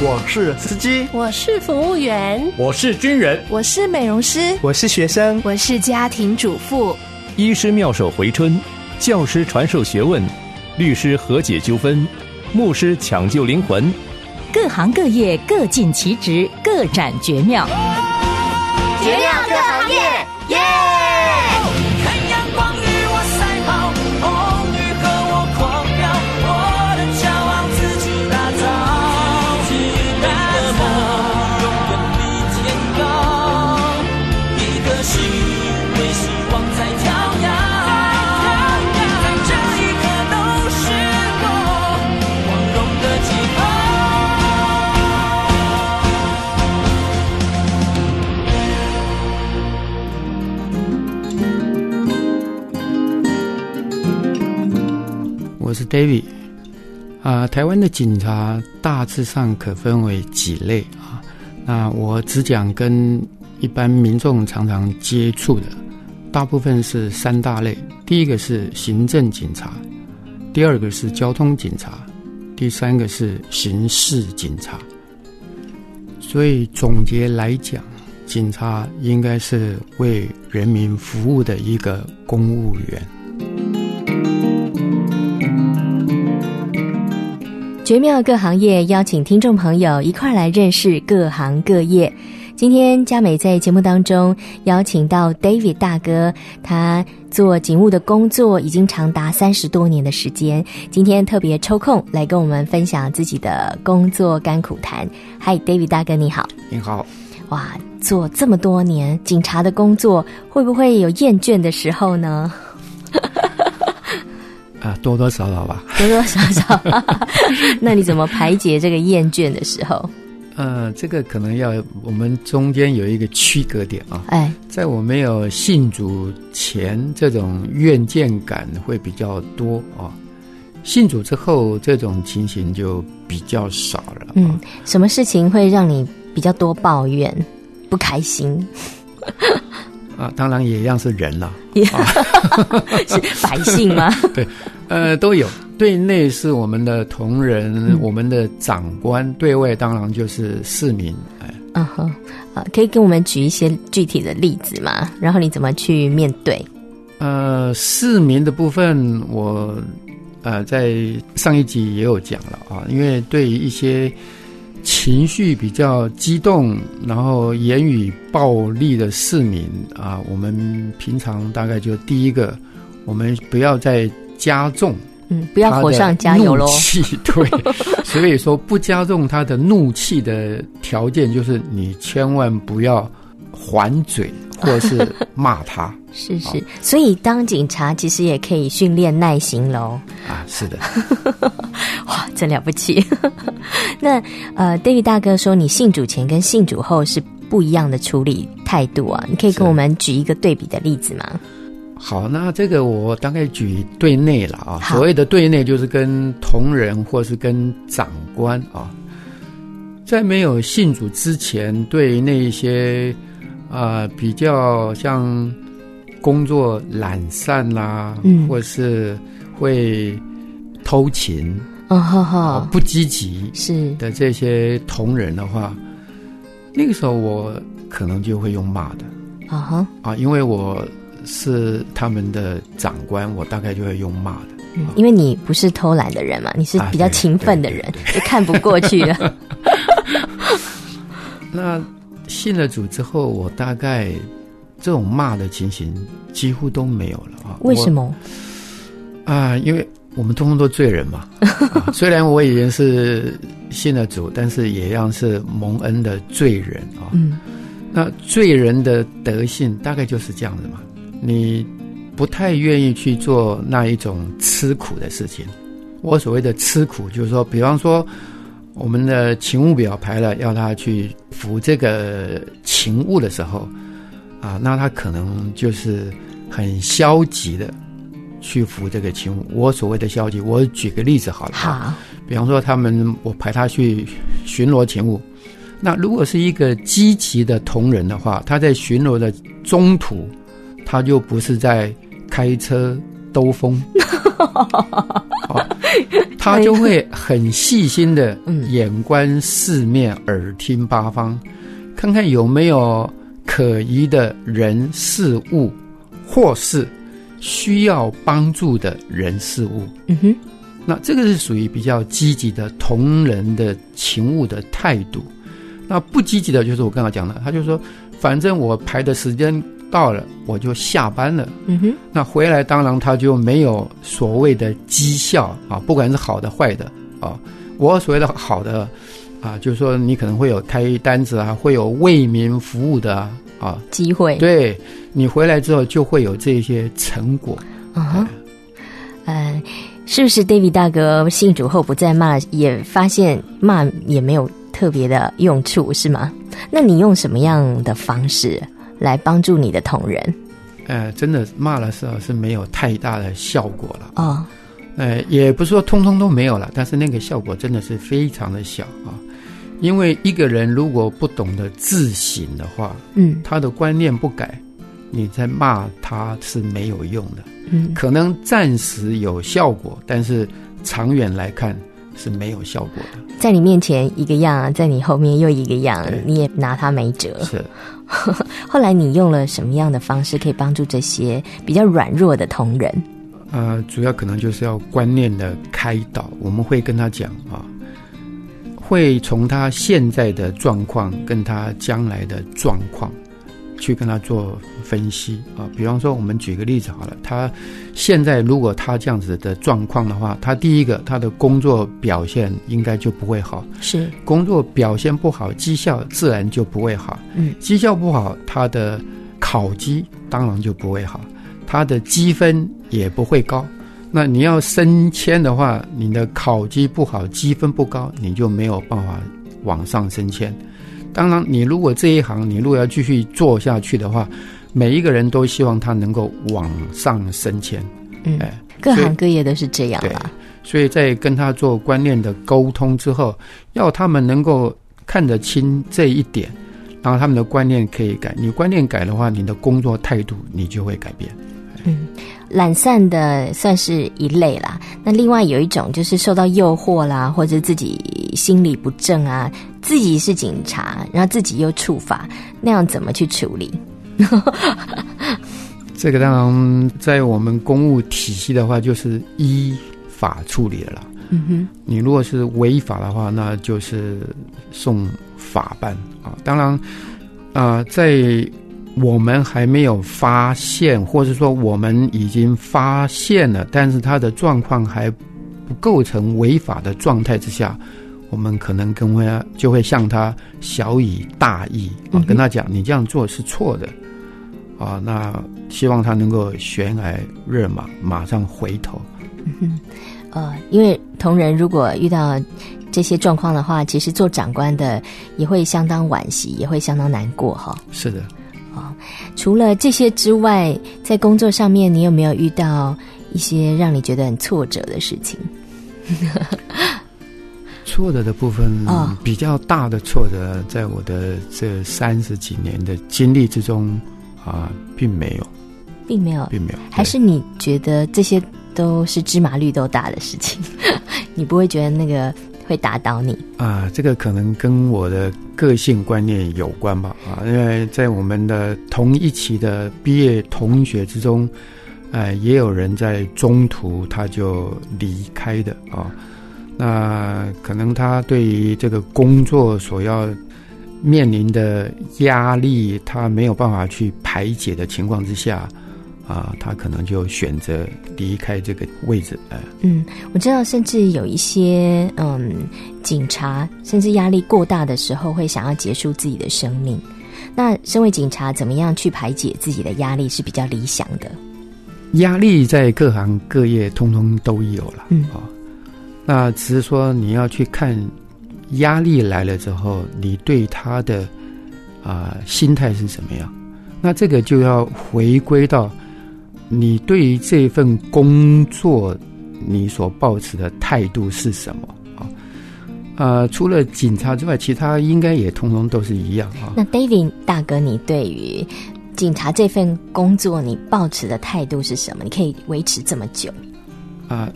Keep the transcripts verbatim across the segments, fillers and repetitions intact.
我是司机， 我是服务员， 我是军人， 我是美容师， 我是学生， 我是家庭主妇。 医师妙手回春，教师传授学问，律师和解纠纷，牧师抢救灵魂。 各行各业各尽其职，各展绝妙。 绝妙各行业，耶！ 看阳光与我赛跑，风雨和我狂飙，我的骄傲自己打造，你的梦永远比天高，一颗心为希望在跳跃，在这一刻都是我光荣的记号。 我是 David 啊、呃，台湾的警察大致上可分为几类啊。那我只讲跟一般民众常常接触的，大部分是三大类。第一个是行政警察，第二个是交通警察，第三个是刑事警察。所以总结来讲，警察应该是为人民服务的一个公务员。 绝妙各行业，邀请听众朋友一块来认识各行各业。今天嘉美在节目当中邀请到 David 大哥，他做警务的工作已经长达三十多年的时间，今天特别抽空来跟我们分享自己的工作甘苦谈。嗨 David 大哥你好。 你好。 哇，做这么多年警察的工作，会不会有厌倦的时候呢？ 啊，多多少少吧， 多多少少。那你怎么排解这个厌倦的时候？ 呃，这个可能要我们中间有一个区隔点啊。 哎， 在我没有信主前，这种厌倦感会比较多啊。信主之后，这种情形就比较少了。 嗯，什么事情会让你比较多抱怨、不开心？ 啊，当然也一样是人了， 啊、是百姓吗？ 对，呃，都有。对内是我们的同仁、嗯、我们的长官；对外当然就是市民。哎， 嗯哼，啊，可以给我们举一些具体的例子吗？然后你怎么去面对？ 呃，市民的部分我呃在上一集也有讲了啊，因为对于一些情绪比较激动，然后言语暴力的市民啊，我们平常大概就第一个，我们不要再加重， 嗯，不要火上加油咯。 怒气，对，所以说不加重他的怒气的条件就是你千万不要还嘴或是骂他。 是是，所以当警察其实也可以训练耐心咯。 啊，是的。 哇，真了不起。那呃 David 大哥说你信主前跟信主后是不一样的处理态度啊，你可以跟我们举一个对比的例子吗？ 好，那这个我大概举对内了啊。所谓的对内就是跟同仁或是跟长官啊，在没有信主之前，对那一些啊、呃、比较像工作懒散啦、嗯，或是会偷情， 哦呵呵， 不积极是的这些同仁的话，那个时候我可能就会用骂的， 啊哈啊，因为我是他们的长官，我大概就会用骂的。 嗯，因为你不是偷懒的人嘛，你是比较勤奋的人，啊、就看不过去了。 那信了主之后，我大概这种骂的情形几乎都没有了啊。 为什么？ 啊，因为我们通通都罪人嘛。啊、虽然我已经是信了主，但是也一样是蒙恩的罪人啊。 嗯， 那罪人的德性大概就是这样子嘛。你不太愿意去做那一种吃苦的事情。我所谓的吃苦，就是说，比方说我们的勤务表排了，要他去服这个勤务的时候，啊，那他可能就是很消极的去服这个勤务。我所谓的消极，我举个例子好了。 好， 比方说他们我排他去巡逻勤务，那如果是一个积极的同仁的话，他在巡逻的中途，他就不是在开车兜风。哦， 他就会很细心的眼观四面，耳听八方，看看有没有可疑的人事物，或是需要帮助的人事物。 嗯哼， 那这个是属于比较积极的同人的情物的态度。那不积极的就是我刚才讲的，他就说反正我排的时间到了我就下班了。 嗯哼， 那回来当然他就没有所谓的绩效啊，不管是好的坏的啊。我所谓的好的啊，就是说你可能会有开单子啊，会有为民服务的啊啊机会， 对，你回来之后就会有这些成果。 嗯哼，呃，是不是 David 大哥信主后不再骂，也发现骂也没有特别的用处，是吗？那你用什么样的方式来帮助你的同仁？ 呃，真的骂的时候是没有太大的效果了哦。 呃，也不是说通通都没有了，但是那个效果真的是非常的小啊。因为一个人如果不懂得自省的话， 嗯， 他的观念不改，你在骂他是没有用的。 嗯， 可能暂时有效果，但是长远来看是没有效果的。 在你面前一个样，在你后面又一个样，你也拿他没辙。 是。 后来你用了什么样的方式可以帮助这些比较软弱的同仁？ 呃，主要可能就是要观念的开导，我们会跟他讲啊，会从他现在的状况跟他将来的状况去跟他做分析啊。比方说我们举个例子好了，他现在如果他这样子的状况的话，他第一个他的工作表现应该就不会好， 是工作表现不好，绩效自然就不会好。 嗯， 绩效不好，他的考绩当然就不会好，他的积分也不会高。那你要升迁的话，你的考绩不好，积分不高，你就没有办法往上升迁。当然你如果这一行你如果要继续做下去的话，每一个人都希望他能够往上升迁。 嗯，哎，各行各业都是这样啦。 所以在跟他做观念的沟通之后，要他们能够看得清这一点，然后他们的观念可以改。你观念改的话，你的工作态度你就会改变。 嗯，懒散的算是一类啦，那另外有一种就是受到诱惑啦，或者自己心理不正啊，自己是警察，然后自己又触法，那样怎么去处理？ 这个当然在我们公务体系的话，就是依法处理了啦。 嗯哼，你如果是违法的话，那就是送法办啊。当然，啊、呃，在我们还没有发现，或者说我们已经发现了，但是他的状况还不构成违法的状态之下，我们可能跟会就会向他小以大义啊，跟他讲你这样做是错的啊，那希望他能够悬崖勒马，马上回头。 嗯哼，呃，因为同仁如果遇到这些状况的话，其实做长官的也会相当惋惜，也会相当难过哈。 是的。 哦，除了这些之外，在工作上面你有没有遇到一些让你觉得很挫折的事情？ 挫折的部分、哦、比较大的挫折，在我的这三十几年的经历之中啊、呃，并没有， 并没有， 并没有。 还是你觉得这些都是芝麻绿豆大的事情，你不会觉得那个会打倒你啊？这个可能跟我的个性观念有关吧啊，因为在我们的同一期的毕业同学之中，呃，也有人在中途他就离开的啊。那可能他对于这个工作所要面临的压力，他没有办法去排解的情况之下，啊，他可能就选择离开这个位置。呃、 嗯，我知道，甚至有一些嗯警察，甚至压力过大的时候，会想要结束自己的生命。那身为警察，怎么样去排解自己的压力是比较理想的？ 压力在各行各业通通都有了，嗯啊。那只是说你要去看压力来了之后，你对他的啊、呃、心态是什么样？那这个就要回归到你对于这份工作你所抱持的态度是什么啊？呃，除了警察之外，其他应该也通通都是一样啊。 那 David 大哥，你对于警察这份工作你抱持的态度是什么？你可以维持这么久？ 啊、呃。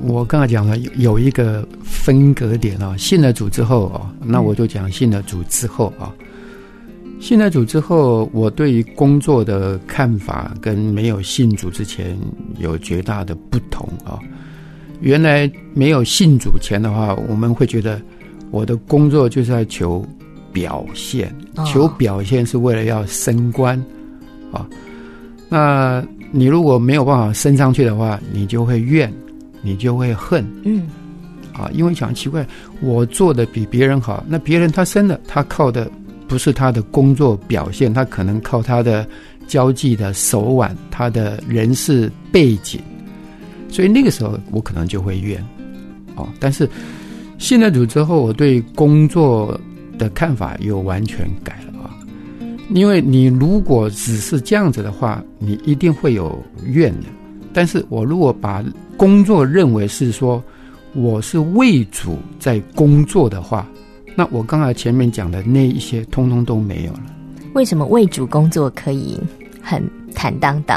我刚才讲了有一个分隔点啊，信了主之后啊，那我就讲信了主之后啊。信了主之后，我对于工作的看法跟没有信主之前有绝大的不同啊。原来没有信主前的话，我们会觉得我的工作就是在求表现，哦、求表现是为了要升官啊。那你如果没有办法升上去的话，你就会怨，你就会恨，嗯，啊，因为讲奇怪，我做的比别人好，那别人他升了，他靠的不是他的工作表现，他可能靠他的交际的手腕，他的人事背景，所以那个时候我可能就会怨，哦，但是信了主之后，我对工作的看法又完全改了啊，因为你如果只是这样子的话，你一定会有怨的，但是我如果把工作认为是说我是为主在工作的话，那我刚才前面讲的那一些通通都没有了。 为什么为主工作可以很坦荡荡？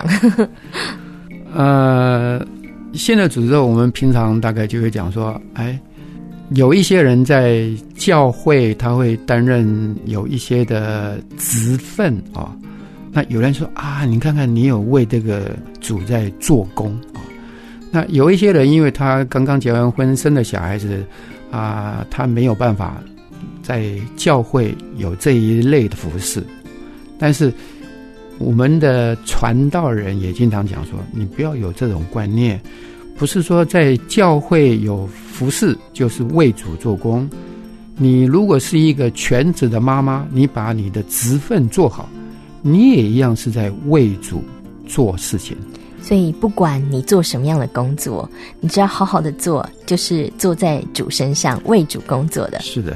呃，信了主之后，我们平常大概就会讲说，哎，有一些人在教会他会担任有一些的职分啊、哦，那有人说啊，你看看你有为这个主在做工啊、哦。那有一些人因为他刚刚结完婚生了小孩子啊、呃，他没有办法在教会有这一类的服事，但是我们的传道人也经常讲说，你不要有这种观念，不是说在教会有服事就是为主做工，你如果是一个全职的妈妈，你把你的职分做好，你也一样是在为主做事情。 所以不管你做什么样的工作，你只要好好的做，就是做在主身上为主工作的。 是的。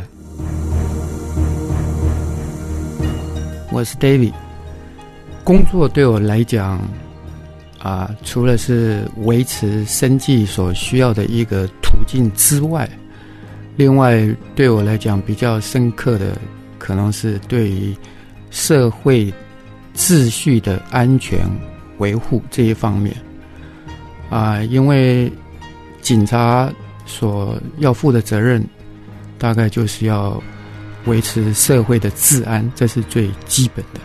我是 David， 工作对我来讲啊、呃，除了是维持生计所需要的一个途径之外，另外对我来讲比较深刻的可能是对于社会秩序的安全维护这一方面啊、呃，因为警察所要负的责任大概就是要维持社会的治安，这是最基本的。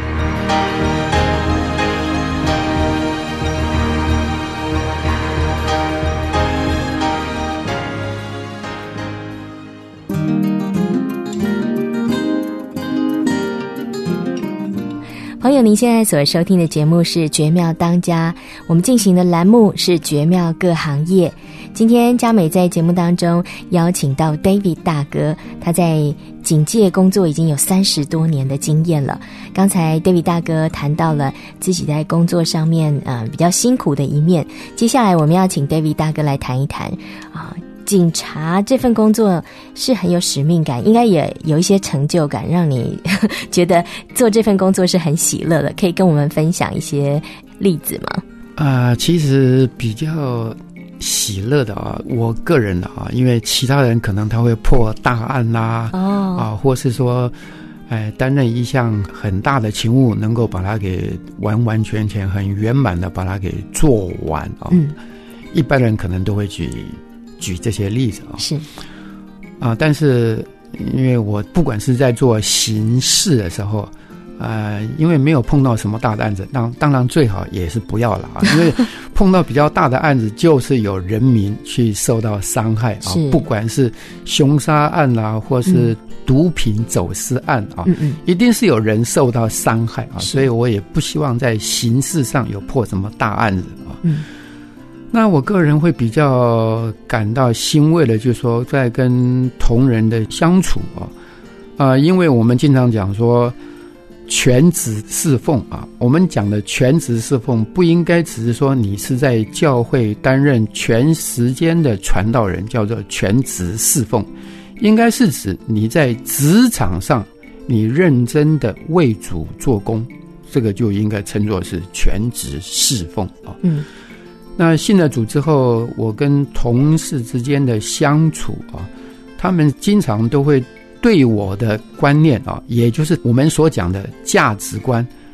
朋友，您现在所收听的节目是绝妙当家，我们进行的栏目是绝妙各行业。今天嘉美在节目当中邀请到 David 大哥，他在警界工作已经有三十多年的经验了。刚才 David 大哥谈到了自己在工作上面呃比较辛苦的一面，接下来我们要请 David 大哥来谈一谈啊、呃，警察这份工作是很有使命感，应该也有一些成就感，让你觉得做这份工作是很喜乐的，可以跟我们分享一些例子吗？ 啊、呃，其实比较喜乐的啊，我个人的啊，因为其他人可能他会破大案啦、啊，哦，啊，或是说，哎，担任一项很大的勤务，能够把它给完完全全、很圆满的把它给做完啊。嗯，一般人可能都会举举这些例子啊。是啊，但是因为我不管是在做刑事的时候。呃，因为没有碰到什么大的案子，当当然最好也是不要了啊，因为碰到比较大的案子，就是有人民去受到伤害啊，不管是凶杀案啊，或是毒品走私案啊，嗯嗯，一定是有人受到伤害啊，所以我也不希望在刑事上有破什么大案子啊。嗯，那我个人会比较感到欣慰的，就是说在跟同仁的相处啊，啊、呃，因为我们经常讲说。全职侍奉啊，我们讲的全职侍奉不应该只是说你是在教会担任全时间的传道人，叫做全职侍奉，应该是指你在职场上你认真的为主做工，这个就应该称作是全职侍奉啊。嗯，那信了主之后，我跟同事之间的相处啊，他们经常都会对我的观念啊，也就是我们所讲的价值观，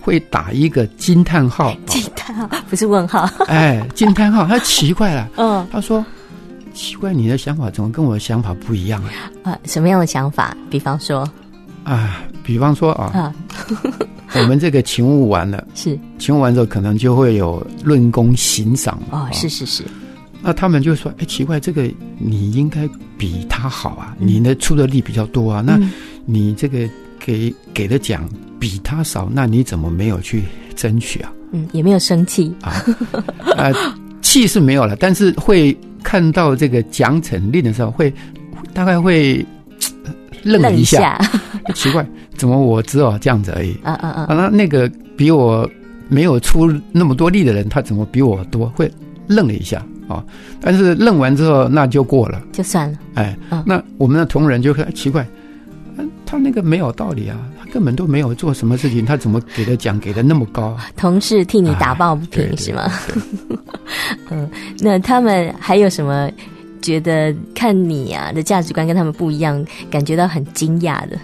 会打一个惊叹号， 惊叹号不是问号， 哎，惊叹号，他奇怪了， 嗯， 他说奇怪，你的想法怎么跟我的想法不一样啊？ 呃，什么样的想法？比方说， 啊，比方说啊， 啊我们这个勤务完了， 是勤务完之后，可能就会有论功行赏哦， 啊是是是， 那他们就说，哎，奇怪，这个你应该比他好啊，嗯、你的出的力比较多啊，那你这个给给的奖比他少，那你怎么没有去争取啊？ 嗯，也没有生气啊，呃，气是没有了，但是会看到这个奖惩令的时候，会大概会愣一下，奇怪，怎么我只有这样子而已？啊啊啊！那那个比我没有出那么多力的人，他怎么比我多？会愣了一下啊！但是愣完之后，那就过了， 就算了。 哎， 嗯、 那我们的同仁就会奇怪，他那个没有道理啊，他根本都没有做什么事情，他怎么给的奖给的那么高？ 同事替你打抱不平、啊、是吗？嗯，那他们还有什么觉得看你啊的价值观跟他们不一样，感觉到很惊讶的？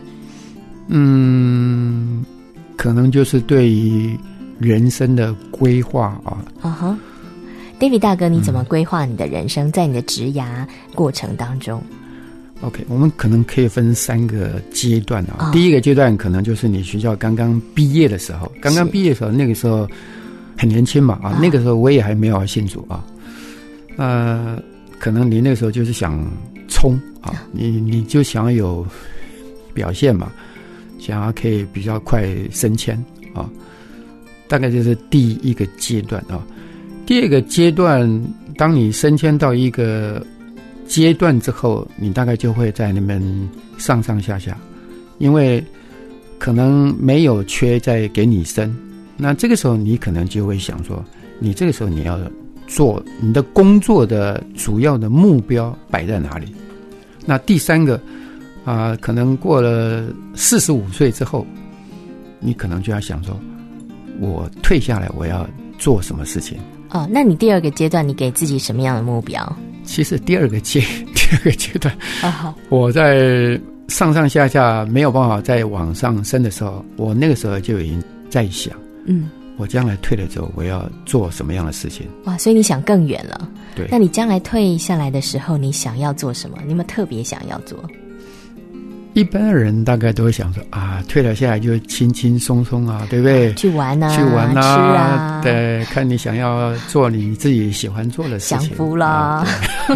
嗯，可能就是对于人生的规划啊。 啊哈 ，David 大哥，你怎么规划你的人生？嗯、在你的职涯过程当中 ？OK， 我们可能可以分三个阶段啊。哦、第一个阶段可能就是你学校刚刚毕业的时候，刚刚毕业的时候，那个时候很年轻嘛啊，哦、那个时候我也还没有信主啊。呃，可能你那个时候就是想冲啊，你你就想要有表现嘛，想要可以比较快升迁啊，大概就是第一个阶段啊。第二个阶段，当你升迁到一个阶段之后，你大概就会在那边上上下下，因为可能没有缺再给你升，那这个时候你可能就会想说，你这个时候你要做你的工作的主要的目标摆在哪里？那第三个啊、呃，可能过了四十五岁之后，你可能就要想说，我退下来我要做什么事情？ 哦，那你第二个阶段你给自己什么样的目标？ 其实第二个阶第二个阶段，啊、我在上上下下没有办法再往上升的时候，我那个时候就已经在想，嗯。我将来退了之后，我要做什么样的事情？ 哇，所以你想更远了。 对， 那你将来退下来的时候，你想要做什么？你有没有特别想要做？ 一般人大概都会想说啊，退了下来就轻轻松松啊，对不对？ 去玩啊， 去玩啊， 吃啊， 对，看你想要做你自己喜欢做的事情， 享福啦。啊、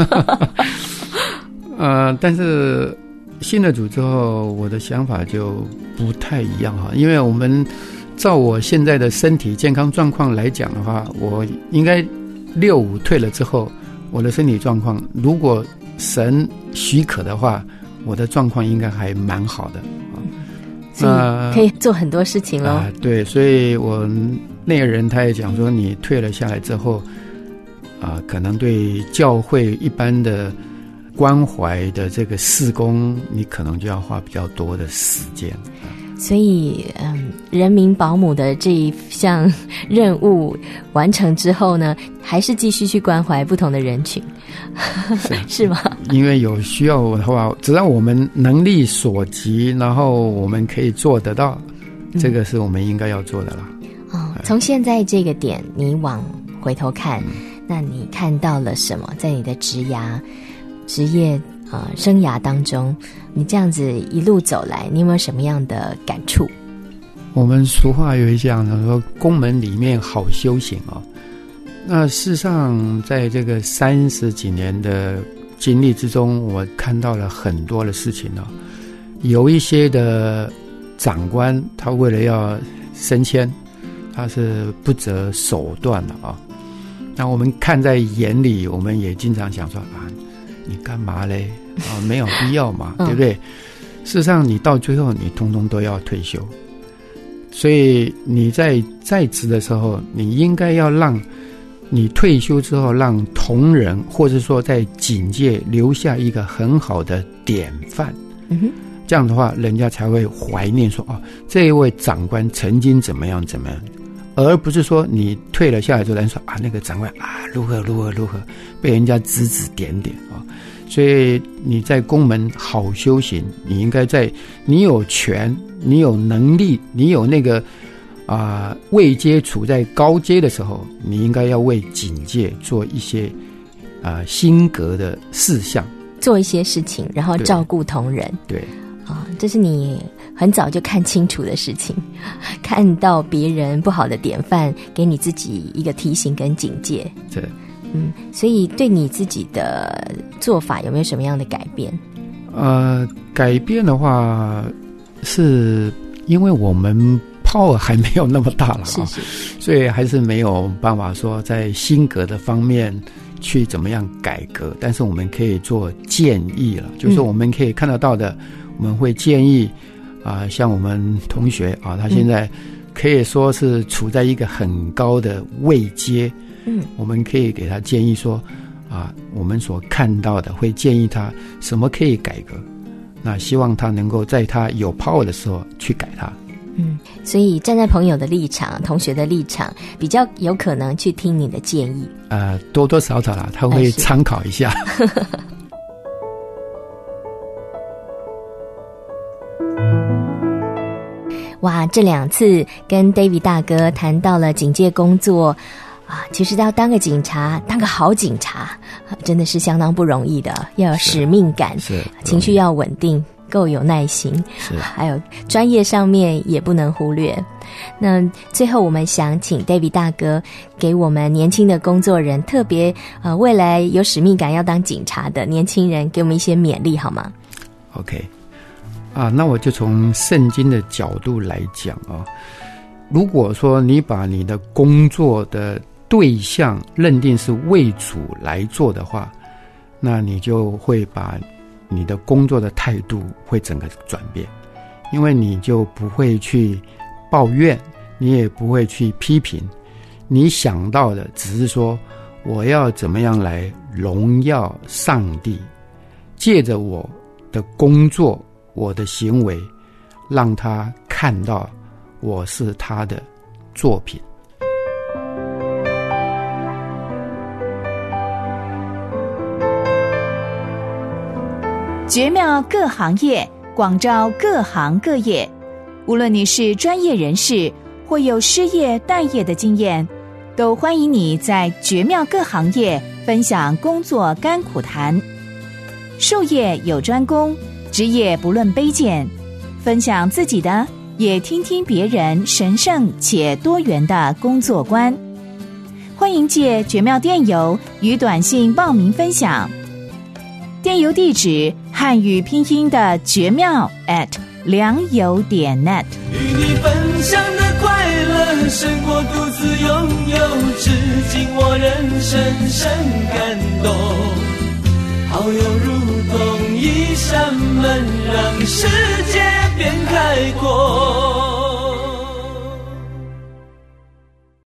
呃，但是信了主之后，我的想法就不太一样哈，因为我们。照我现在的身体健康状况来讲的话，我应该六五退了之后，我的身体状况，如果神许可的话，我的状况应该还蛮好的啊。 所以可以做很多事情咯。 啊、呃，对，所以我那个人他也讲说，你退了下来之后，啊、呃，可能对教会一般的关怀的这个事工，你可能就要花比较多的时间。 所以，嗯，人民保姆的这一项任务完成之后呢，还是继续去关怀不同的人群，是, 是吗？ 因为有需要的话，只要我们能力所及，然后我们可以做得到，嗯、这个是我们应该要做的啦。 哦，从现在这个点，你往回头看，嗯、那你看到了什么？在你的职涯、职业呃生涯当中？你这样子一路走来，你有没有什么样的感触？ 我们俗话有一讲说，宫门里面好修行哦。那事实上，在这个三十几年的经历之中，我看到了很多的事情哦。有一些的长官，他为了要升迁，他是不择手段的啊、哦。那我们看在眼里，我们也经常想说啊，你干嘛嘞？啊，没有必要嘛，对不对？事实上，你到最后，你通通都要退休。所以你在在职的时候，你应该要让你退休之后，让同仁或者说在警界留下一个很好的典范。嗯哼，这样的话，人家才会怀念说，哦，这一位长官曾经怎么样怎么样。而不是说你退了下来之后，人说啊，那个长官啊，如何如何如何，被人家指指点点啊。所以你在宫门好修行，你应该在你有权、你有能力、你有那个啊、呃、位阶处在高阶的时候，你应该要为警界做一些啊、呃、心格的事项， 做一些事情，然后照顾同仁。 对啊、哦，这是你很早就看清楚的事情，看到别人不好的典范，给你自己一个提醒跟警戒。 对， 嗯，所以对你自己的做法有没有什么样的改变？ 呃，改变的话，是因为我们power还没有那么大了啊， 是是， 所以还是没有办法说在心格的方面去怎么样改革，但是我们可以做建议了，就是我们可以看得到的，我们会建议啊、呃，像我们同学啊，他现在可以说是处在一个很高的位阶，嗯，我们可以给他建议说啊，我们所看到的会建议他什么可以改革，那希望他能够在他有 power 的时候去改它。 嗯，所以站在朋友的立场、同学的立场，比较有可能去听你的建议。 呃，多多少少啦，他会参考一下。 哇，这两次跟 David 大哥谈到了警戒工作啊，其实要当个警察，当个好警察，真的是相当不容易的，要有使命感， 是情绪要稳定，够有耐心， 是还有专业上面也不能忽略。那最后我们想请 David 大哥给我们年轻的工作人，特别呃未来有使命感要当警察的年轻人，给我们一些勉励好吗？ OK 啊，那我就从圣经的角度来讲啊，如果说你把你的工作的对象认定是为主来做的话，那你就会把你的工作的态度会整个转变，因为你就不会去抱怨，你也不会去批评，你想到的只是说我要怎么样来荣耀上帝，借着我的工作，我的行为，让他看到我是他的作品。 绝妙各行业，广招各行各业。无论你是专业人士，或有失业待业的经验，都欢迎你在绝妙各行业分享工作甘苦谈。术业有专攻，职业不论卑贱，分享自己的，也听听别人神圣且多元的工作观。欢迎借绝妙电邮与短信报名分享。电邮地址汉语拼音的绝妙 at 良友点 net。 与你分享的快乐胜过独自拥有，至今我仍深深感动。好友如同一扇门，让世界